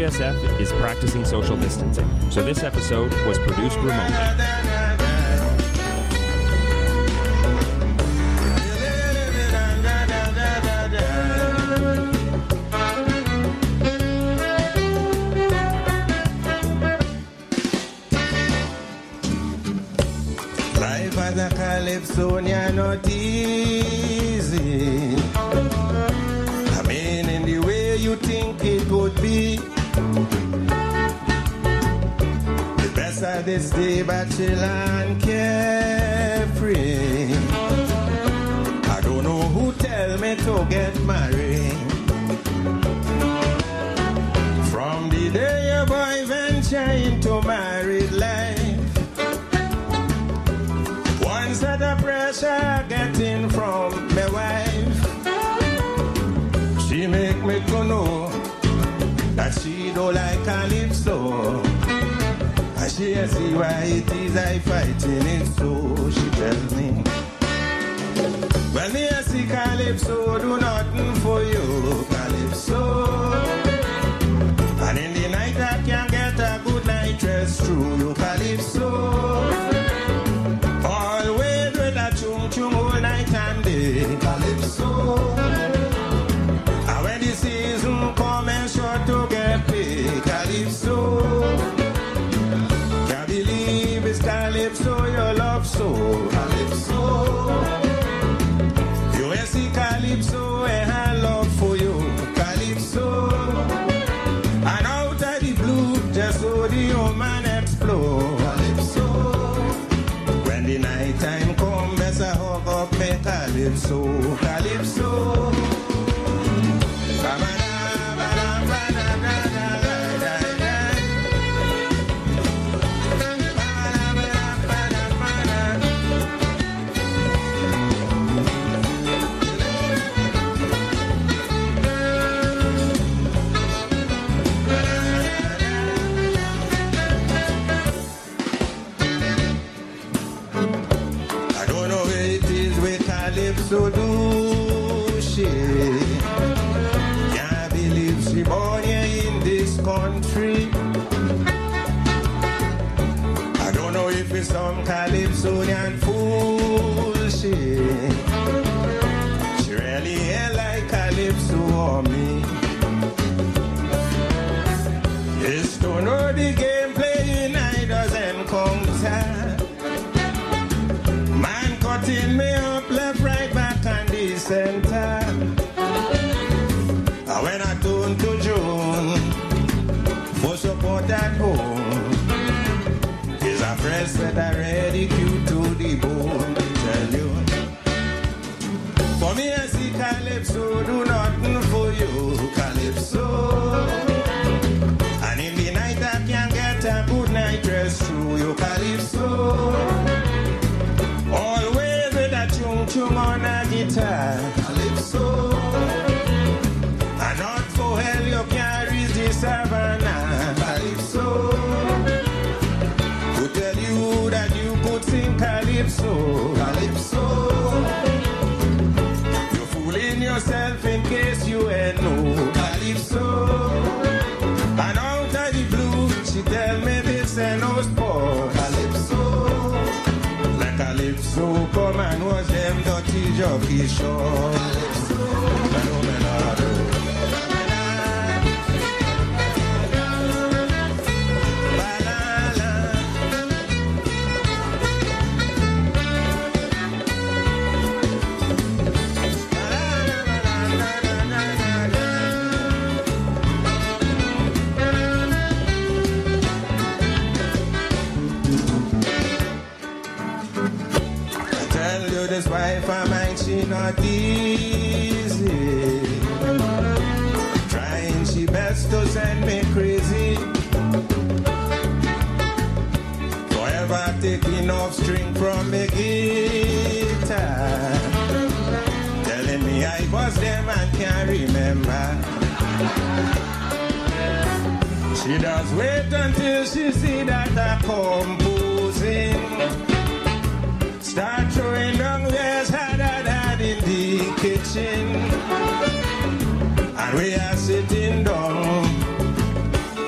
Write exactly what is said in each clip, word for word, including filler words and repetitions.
G S F is practicing social distancing, so this episode was produced remotely. Life as a Calypsonian not easy. I mean, in the way you think it would be. The best of this day, bachelor and carefree. I don't know who tell me to get married. From the day your boy venture into married life, one set of pressure getting from my wife. She make me to know that she don't like Calypso. And she see why it is I fighting it so. She tell me, well, me I see Calypso do nothing for you, Calypso. And in the night I can get a good night rest through you, Calypso. Always with a chung chung all night and day, Calypso. And when the season come and sure to get paid, Calypso. Can't believe it's Calypso your love so, Calypso. You ain't see Calypso and her love for you, Calypso. And out of the blue, just so the woman explode, Calypso. When the night time come, best I hug up me Calypso, Calypso. So do she? Can't believe she born here in this country. I don't know if it's some Calypsonian fool she. She really ain't like Calypso or me. It's to know the game playing I doesn't counter. Man cutting me up left, right, back and the center. And when I turn to June for support at home, is a fresh sweat already cute to the bone. Tell you, for me I see Calypso do nothing for you, Calypso. And in the night I can get a good night rest through you, Calypso. Always with a chung chung on a guitar, Calypso. And not for hell you can't reach the savannah, Calypso. To tell you that you could sing Calypso, Calypso. You're fooling yourself in case you ain't know, Calypso. And out of the blue, she tell me this and no sport, Calypso. Calypso, come and watch them dirty jockey show. Calypso, Phenomenado. This wife of mine, she not easy. Trying she best to send me crazy. Forever taking off string from me guitar. Telling me I bust them and can't remember. She does wait until she see that I'm composing. Start throwing down there's had had had in the kitchen. And we are sitting down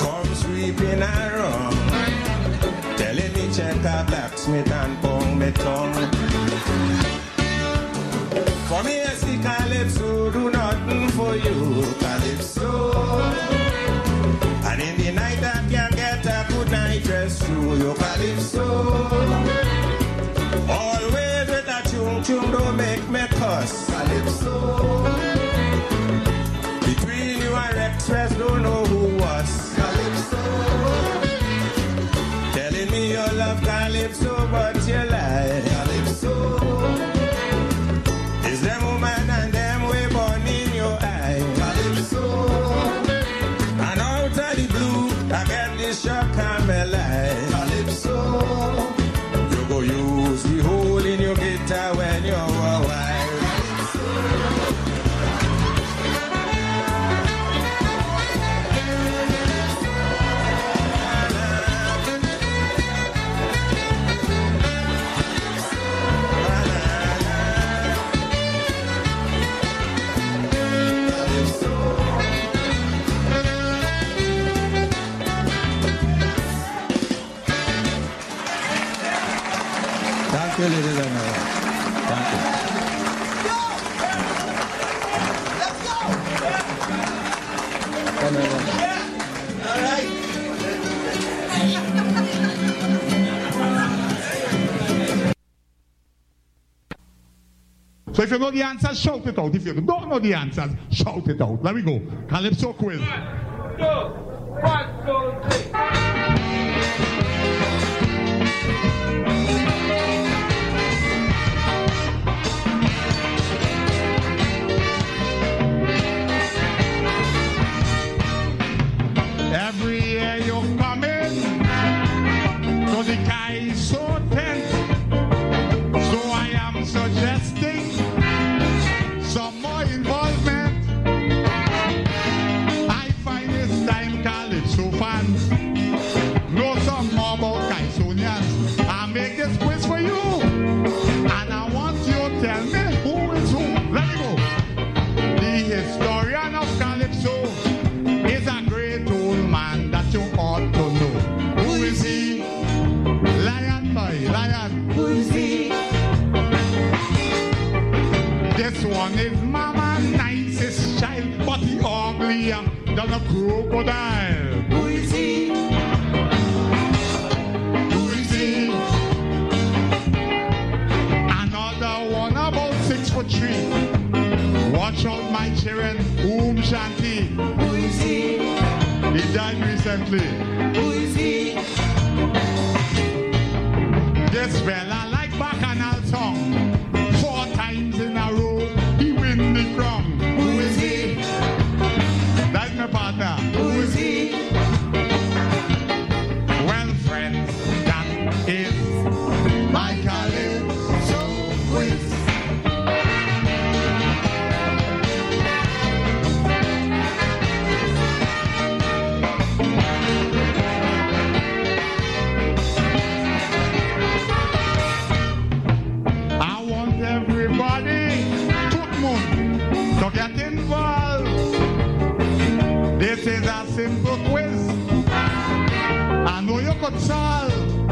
for you, Calypso. And in the night I can get a good night rest through your Calypso. Always with a tune tune, don't make me cuss, Calypso. Between you and Rex West, don't know who was, Calypso. Telling me you love Calypso, but you lie, Calypso. Is them woman and them way born in your eye, Calypso. And out of the blue, I get this shock and me lie, Calypso. You go use the hole in your guitar when you're a wild. Thank you, ladies and gentlemen. Thank you. Let's go! All right. So if you know the answers, shout it out. If you don't know the answers, shout it out. Let me go. Calypso quiz. One, two, one, two, three. Every year you come in, so the guy is so tense. So I am suggesting some more involvement. I find this time Calypso fans know some more about Kaisonians. I make this quiz for you, and I want you to tell me who is who. Let me go. The historian of Calypso is a great old man that you ought to know. Who is he? Lion boy, lion. Who is he? This one is Mama nicest child, but he uglier than a crocodile. Who is he? Who is he? Another one about six foot three. Watch out, my children. Oom Shanti. Who is he? He died recently. Who is he? This fella like Bacchanal song. Four times in a row, he win the crown. Who is he? That's my partner. Who is he? Well, friends, that is my Calypso quiz. To get involved. This is a simple quiz. I know you could solve.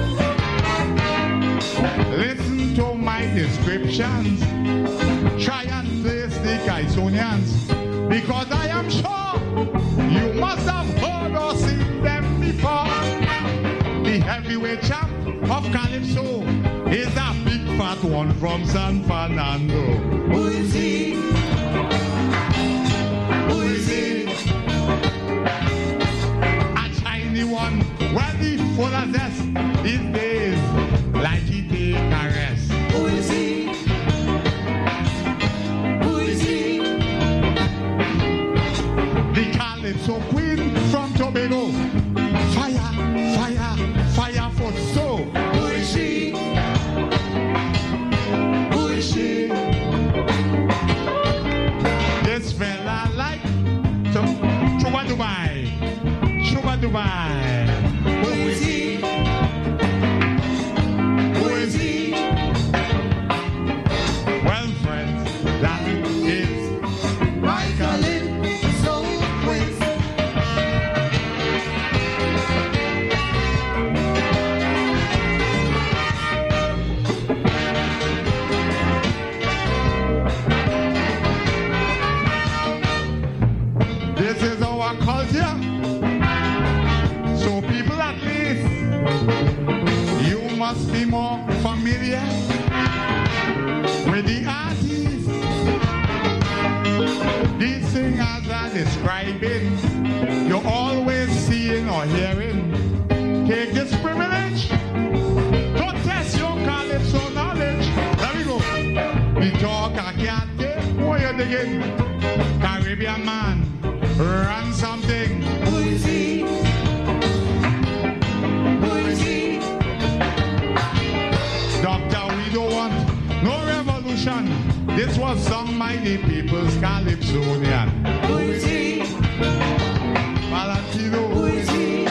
Listen to my descriptions. Try and place the Kaisonians, because I am sure you must have heard or seen them before. The heavyweight champ of Calypso is a big fat one from San Fernando. Who is he? Who is he? A shiny one, well, the full of zest these days, like he take a rest. Who is he? Who is he? The Calypso queen from Tobago. Fire, fire, fire for so. Who is she? Who is she? This fella like to Chuba Dubai. Chuba Dubai. Who is he? Who is he? Well, friends, that is my Calypso quiz. a culture. So people, at least, you must be more familiar with the artists. These singers are describing, you're always seeing or hearing. Take this privilege. Don't test your calypso knowledge. There we go. We talk, I can't take. What you digging? Caribbean man, run something. Who is he? Who is he? Doctor, we don't want no revolution. This was sung by the People's Calypsonian. Who is he? Valentino. Who is he?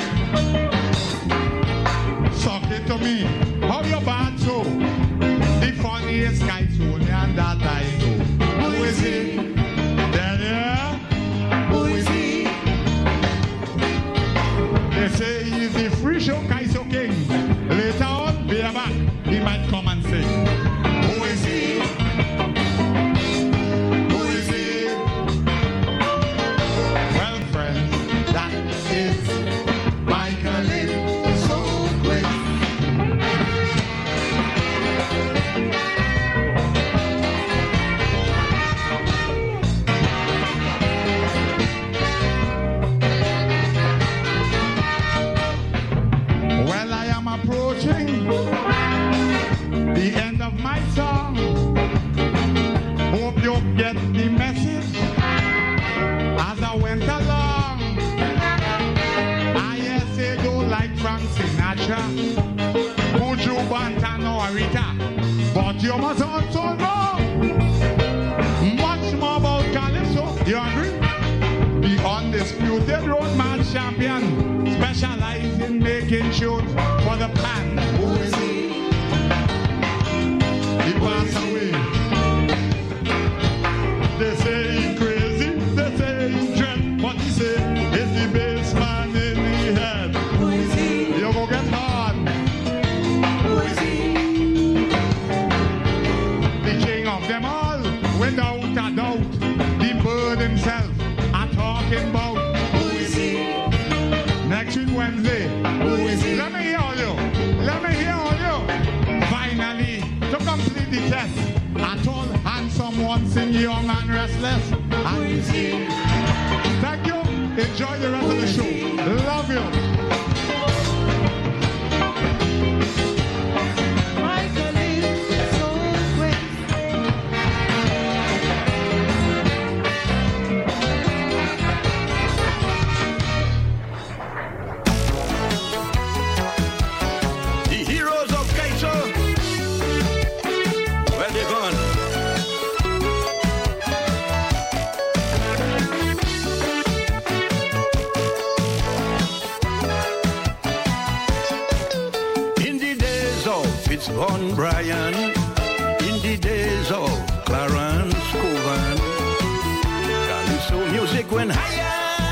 Suck it to me. How you bad so? The funniest Calypsonian that I know. Who is he? There, there. Who is he? They say he's the free show Kaiso King. Later on, be back. He might come and sing. Who is he? Who is he? Well, friends, that is Michael Soulquist. Well, I am approaching the end of my song. Hope you get the message as I went along. I yes, they don't like Frank Sinatra, Buju Banton or Rita, but you must also know much more about Calypso. You agree? The undisputed road march champion, specialized in making shows for the pan. Who is he? He passed away. They say he's crazy, they say he's dread, but he say it's the best man in the head. Who is he? You go get hard. Who is he? The king of them all, without a doubt, the bird himself, I'm talking about. Who is he? Next week Wednesday. Who is he? Let me hear all you. Let me hear all you. Finally, to complete the test, I told handsome one sing young and restless. Who is he? Thank you. Enjoy the rest of the show. Love you. Michael Soulquist. The heroes of Kaito, where they gone? In the days of Fitzborn Bryan, in the days of Clarence Covan, Calypso music went higher.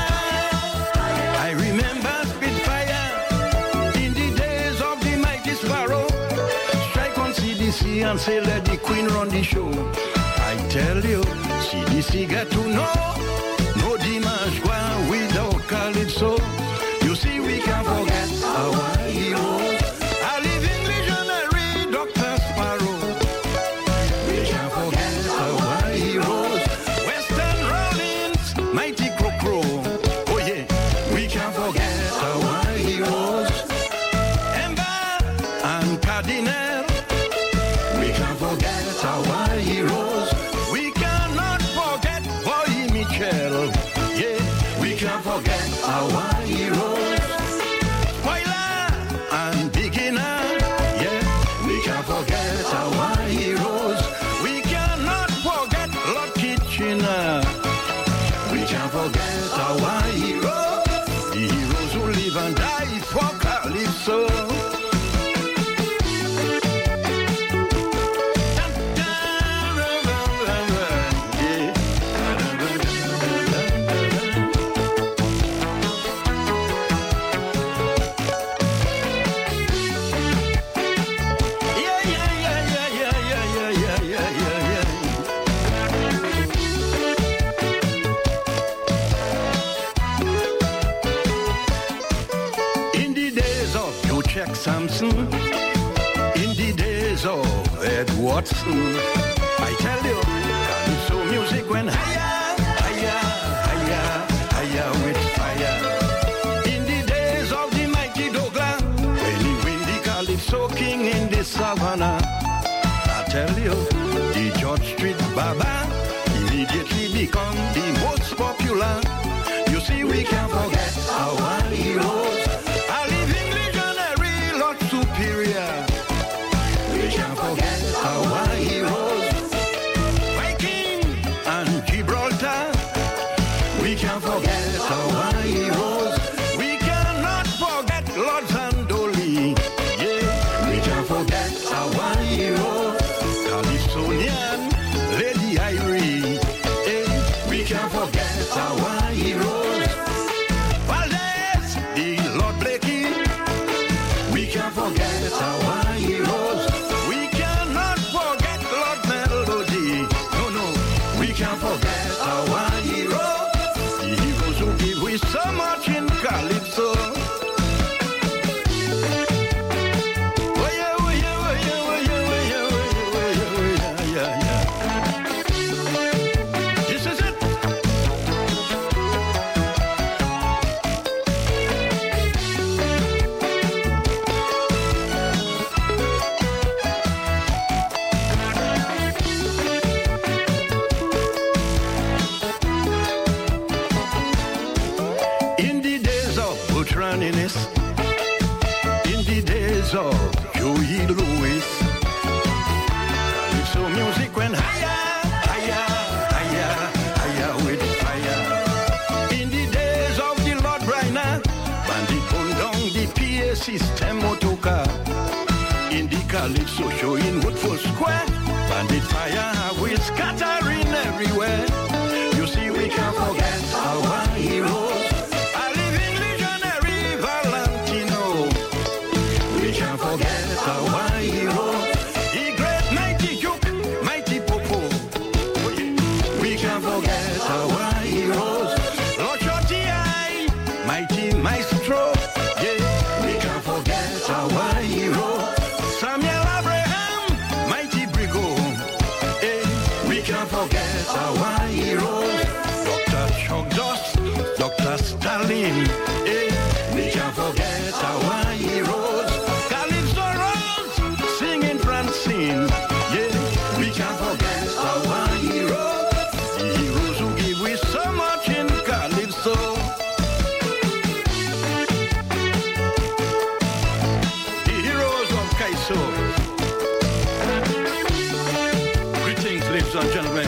I remember Spitfire in the days of the mighty Sparrow. Strike on C D C and say let the queen run the show. I tell you, C D C got to know, no Dimash Gua without Calypso. You see, we can't forget our heroes. A living visionary, Doctor Sparrow. We can't forget our heroes. Western Rollins, mighty Crocro. Oh yeah, we can't forget our heroes. Ember and Cardinal. We can't forget our heroes. We cannot forget Boy Mitchell. Yeah, we can't forget our heroes. Spoiler and Beginner. Yeah, we can't forget our heroes. We cannot forget Lord Kitchener. We can't forget Samson, in the days of Ed Watson. I tell you, calypso music went higher, higher, higher, higher with fire. In the days of the mighty Douglas, when he win the calypso king in the savannah. I tell you, the George Street Baba immediately become the most popular. You see, we can't forget our heroes. A living legionary, Lord Superior. We can't forget our heroes. Viking and Gibraltar. We can't forget our heroes. We cannot forget Lord Zandoli. Yeah, we can't forget our heroes. Calypsonian, Lady Irie. Hey, we can't forget our heroes. Valdez, the Lord Blakey. We can't forget our heroes. We cannot forget Lord Melody. No, no, we can't forget our heroes. The heroes who give we so much in Calypso. Oh yeah, oh yeah, oh yeah, oh yeah, oh yeah, oh yeah, oh yeah, yeah, yeah. This is it. In the days of Butch Ranniness, in the days of Joey Lewis, calypso music went higher, higher, higher, higher with fire. In the days of the Lord Bryna, bandit put down the P A system motorcar. In the calypso show in Woodford Square, bandit fire we scattering everywhere. You see, we can't forget our heroes. A living legionary Valentino. We can't forget our heroes. The great mighty Duke, mighty Popo. We can't forget our heroes. Lord Shorty Eye, mighty Maestro. Yeah, we can't forget our heroes. Samuel Abraham, mighty Brigo. Hey, we can't forget our heroes. Doctor Chuck Doss, Doctor Stalin. Hey, we can't forget our heroes. Calypso Rose, singing Francine. Yeah, we can't forget our heroes. The heroes who give we so much in Calypso. The heroes of Kaiso. Greetings, ladies and gentlemen.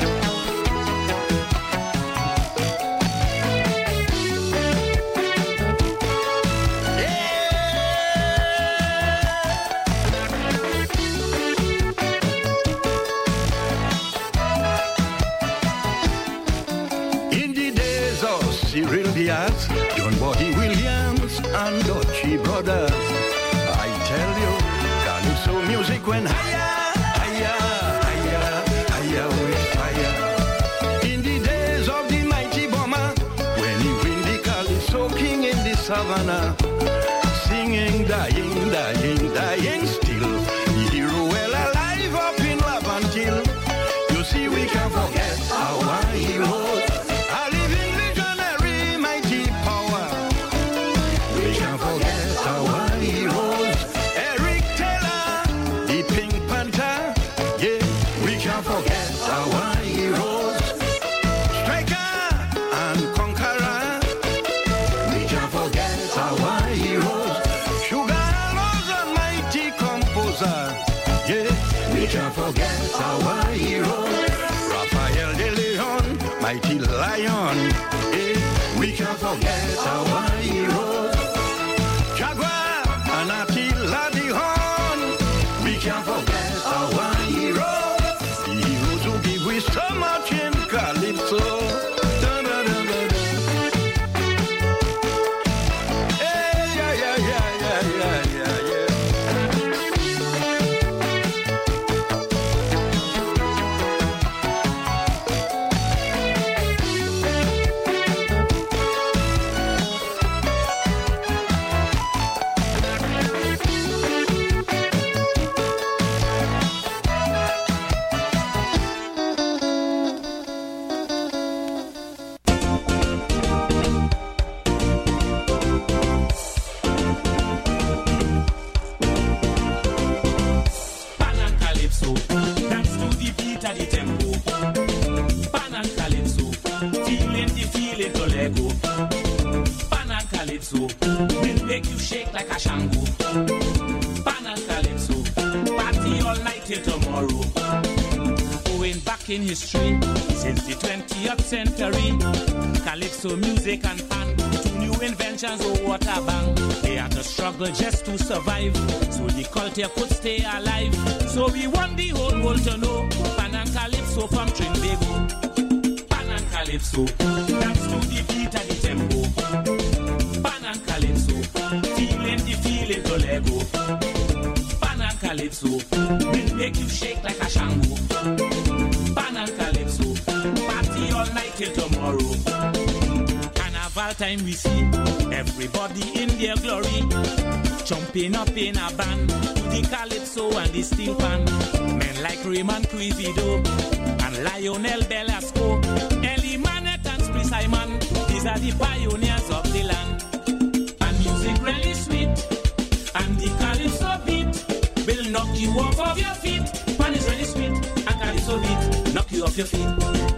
In the days of Cyril Diaz, John Body Williams, and Dutchy Brothers, I tell you, calypso music went higher, higher, higher, higher with fire. In the days of the mighty bomber, when he win the calypso king in the savannah, singing, dying, dying, dying still. The hero well alive up in Lavantil. You see, we can't forget our heroes. A living legionary, mighty power. We can't forget our heroes. Eric Taylor, the Pink Panther. Yeah, we can't forget our heroes. Striker and Conqueror. We can't forget our heroes. Sugar Rose and mighty composer. Yeah, we can't forget our heroes. Raphael de Leon, mighty lion. Yeah, we can't forget our heroes. Jaguar and Attila the Horn. We can't forget our heroes. The heroes who give we so much in Calypso. Da-da-da-da-da. Hey, yeah, yeah, yeah, yeah, yeah, yeah, yeah. Lego. Pan and Calypso will make you shake like a shango. Pan and Calypso, party all night till tomorrow. Going back in history, since the twentieth century, Calypso music and pan, two new inventions, oh what a bang. They had to struggle just to survive, so the culture could stay alive. So we want the whole world to know, Pan and Calypso from Trinbago. Pan and Calypso, dance to the beat and the tempo. Pan and Calypso, feeling the feeling to Lego. Pan and Calypso, will make you shake like a shango. Pan and Calypso, party all night till tomorrow. Carnival time we see everybody in their glory, jumping up in a band to the Calypso and the steel pan. Men like Raymond Quevedo and Lionel Belasco, Ellie Manet and Spree Simon, these are the pioneers of the land. And music really sweet, and the Calypso beat will knock you off of your feet. Pan is really sweet, and Calypso beat knock you off your feet.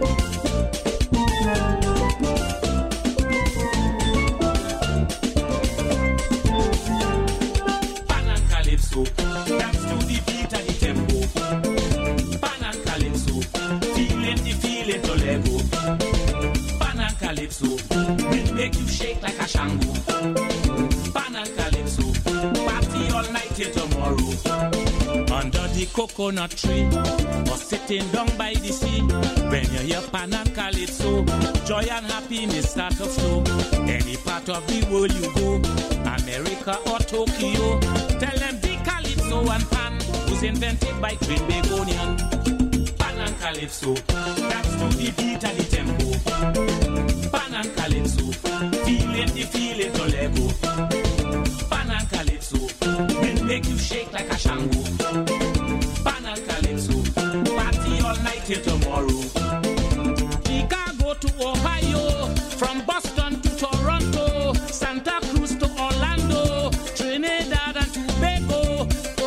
Dance to the beat and the tempo. Pan and Calypso, feeling the feeling to Lego. Pan and Calypso, will make you shake like a shango. Pan and Calypso, party all night till tomorrow. Under the coconut tree, or sitting down by the sea, when you hear Pan and Calypso, joy and happiness start to flow. Any part of the world you go, America or Tokyo, tell them the Calypso and Pan was invented by Trinbagonian. Pan and Calypso, dance to the beat and the tempo. Pan and Calypso, feeling the feeling to Lego. Pan and Calypso, will make you shake like a shango. Pan and Calypso, party all night till tomorrow. Chicago to Ohio, from Boston to Toronto, Santa Cruz to Orlando, Trinidad and Tobago.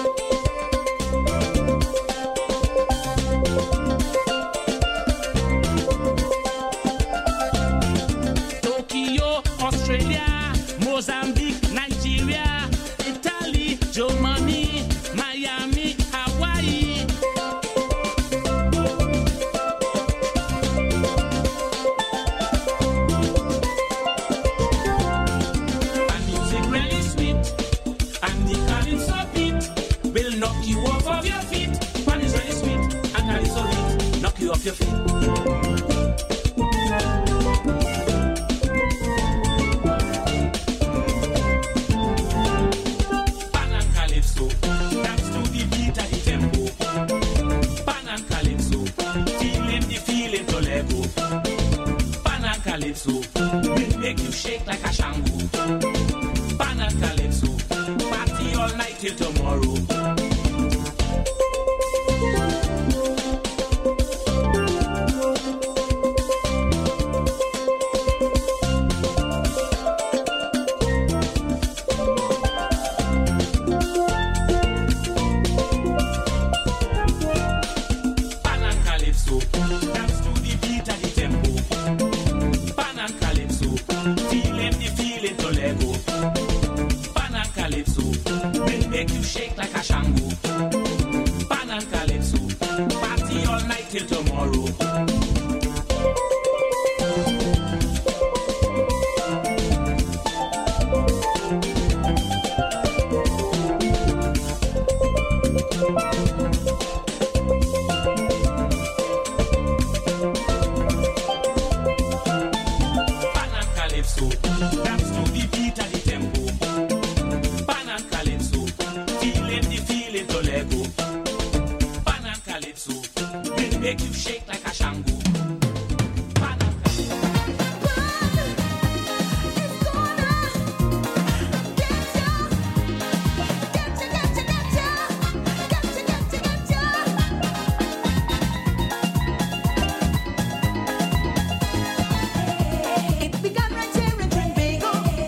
Tokyo, Australia, Mozambique, Nigeria, Italy, Germany, Miami, Hawaii. And music really sweet, and the Calypso beat will knock you off of your feet. Pan is really sweet, and Calypso beat knock you off your feet. Pan and Calypso, dance to the beat and the tempo. Pan and Calypso, feeling the feeling to Lego. Pan and Calypso, will make you shake like a shango. Pan and Calypso, party all night till tomorrow. Pan and Calypso, dance to the beat and the tempo. Pan and Calypso, feeling the feeling to Lego. Pan and Calypso, will make you shake like a shango. Pan and Calypso, party all night till tomorrow. Pan and Calypso, dance to the beat and the tempo. Pan and Calypso, feeling the feeling to Lego. Pan and Calypso, will make you shake like a shango. Pan and Calypso. It began right here in Trinbago.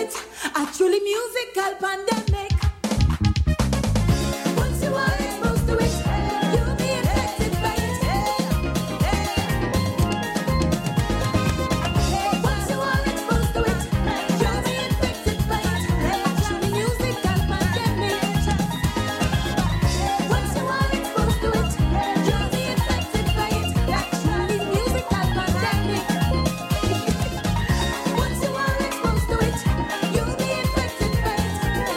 it. A truly musical pandemic. Once you are exposed to it, you'll be affected by it. Once you are exposed to it, you'll be affected by it. A truly musical pandemic. Once you are exposed to it, you'll be affected by it. A truly musical pandemic. Once you are exposed to it, you'll be affected by it.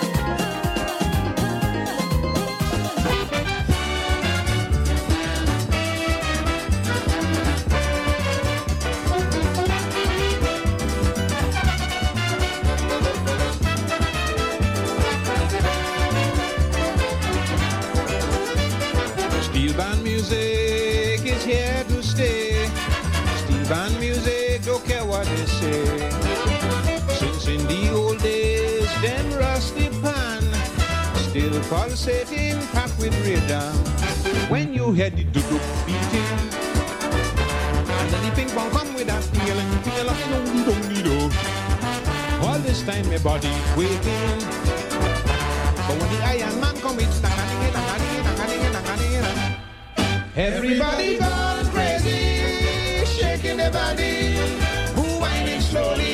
Steel band music is here to stay. Steel band music, don't care what they say. Since in the old days, them rusty pan still pulsating, packed with rhythm. When you hear the doo-doo beating, and then the ping pong come with that feeling, feeling like do all this time my body quaking. But when the Iron Man come, it's everybody gone crazy, shaking their body, who whining slowly